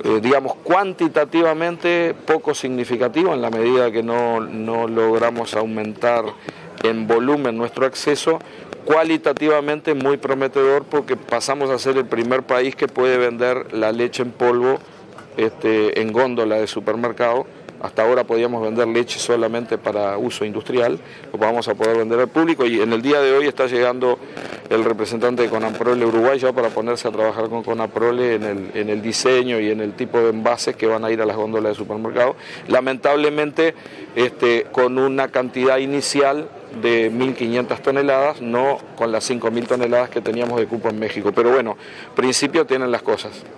digamos, cuantitativamente poco significativo en la medida que no logramos aumentar en volumen nuestro acceso. Cualitativamente muy prometedor porque pasamos a ser el primer país que puede vender la leche en polvo en góndola de supermercado. Hasta ahora podíamos vender leche solamente para uso industrial, lo vamos a poder vender al público, y en el día de hoy está llegando el representante de Conaprole Uruguay ya para ponerse a trabajar con Conaprole en el diseño y en el tipo de envases que van a ir a las góndolas de supermercado. Lamentablemente con una cantidad inicial de 1.500 toneladas, no con las 5.000 toneladas que teníamos de cupo en México, pero bueno, principio tienen las cosas.